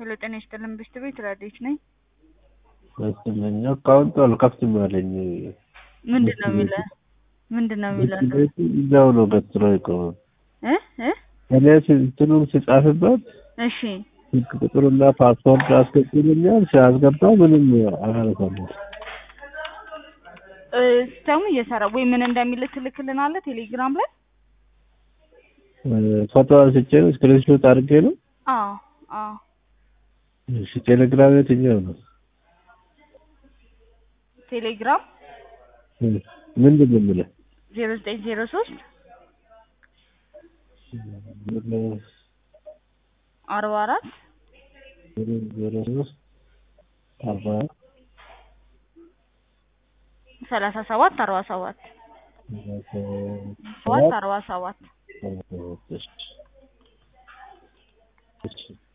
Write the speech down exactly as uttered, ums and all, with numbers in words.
ሄሎ ጤና ይስጥልን ብስት ቤት ራዲዮት ነኝ። ወስደኛ አካውንት አልከፍትም አለኝ። ምንድነው የሚለው? ምንድነው የሚለው? እዛው ነው ገትሮ ይቆም እ እ ከሌስ እንትኑን ሲጻፍበት እሺ ስልክ ቁጥሩና ፓስፖርት አስገብቶልኛል። ሲያስገባው ምንም አላረፈም። እ ሲስተሙ እየሰራ ወይ ምን እንደሚል ትልክልናለህ ቴሌግራም ላይ? ፎቶ አንስቼ ስክሪንሾት አድርጌ ነው። አዎ አዎ። እሺ ቴሌግራም የትኛው ነው? ቴሌግራም ምንድን ነው የሚለው? ዜሮ ዘጠኝ ዜሮ ሶስት አርባ አራት ዜሮ ሶስት አርባ ሰላሳ ሰባት አርባ ሰባት ሰባት አርባ ሰባት